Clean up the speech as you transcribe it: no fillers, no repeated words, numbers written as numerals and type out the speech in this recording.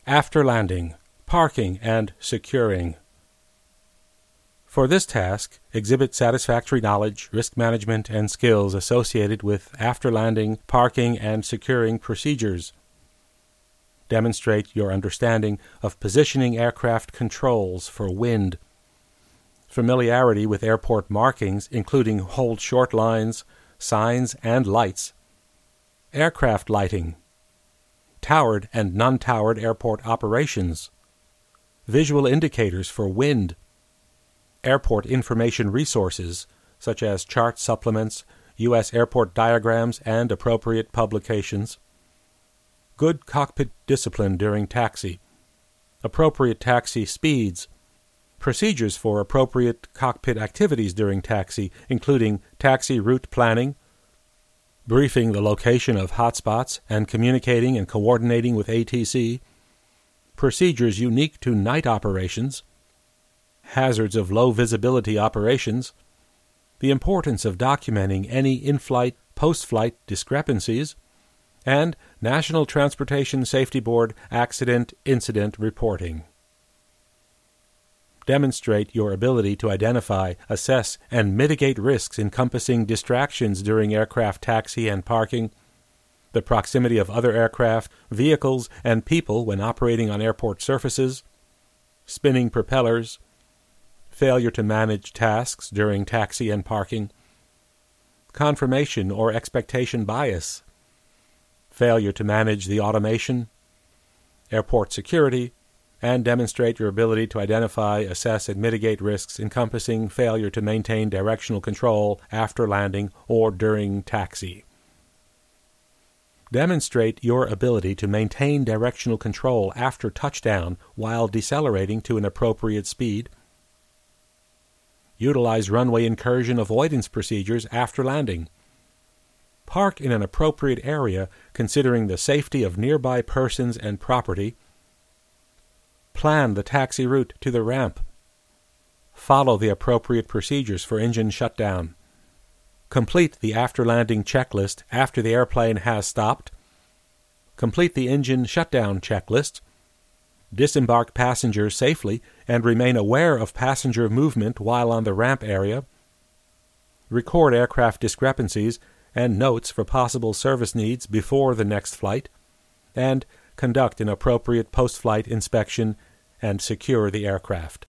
After landing, parking, and securing. For this task, exhibit satisfactory knowledge, risk management, and skills associated with after landing, parking, and securing procedures. Demonstrate your understanding of positioning aircraft controls for wind, familiarity with airport markings, including hold short lines, signs, and lights, aircraft lighting, towered and non-towered airport operations, visual indicators for wind, airport information resources such as chart supplements, U.S. airport diagrams, and appropriate publications, good cockpit discipline during taxi, appropriate taxi speeds, procedures for appropriate cockpit activities during taxi, including taxi route planning, briefing the location of hotspots and communicating and coordinating with ATC, procedures unique to night operations, hazards of low visibility operations, the importance of documenting any in-flight, post-flight discrepancies, and National Transportation Safety Board accident incident reporting. Demonstrate your ability to identify, assess, and mitigate risks encompassing distractions during aircraft taxi and parking, the proximity of other aircraft, vehicles, and people when operating on airport surfaces, spinning propellers, failure to manage tasks during taxi and parking, confirmation or expectation bias, failure to manage the automation, airport security, and demonstrate your ability to identify, assess, and mitigate risks encompassing failure to maintain directional control after landing or during taxi. Demonstrate your ability to maintain directional control after touchdown while decelerating to an appropriate speed. Utilize runway incursion avoidance procedures after landing. Park in an appropriate area considering the safety of nearby persons and property. Plan the taxi route to the ramp. Follow the appropriate procedures for engine shutdown. Complete the after-landing checklist after the airplane has stopped. Complete the engine shutdown checklist. Disembark passengers safely and remain aware of passenger movement while on the ramp area. Record aircraft discrepancies and notes for possible service needs before the next flight, and conduct an appropriate post-flight inspection and secure the aircraft.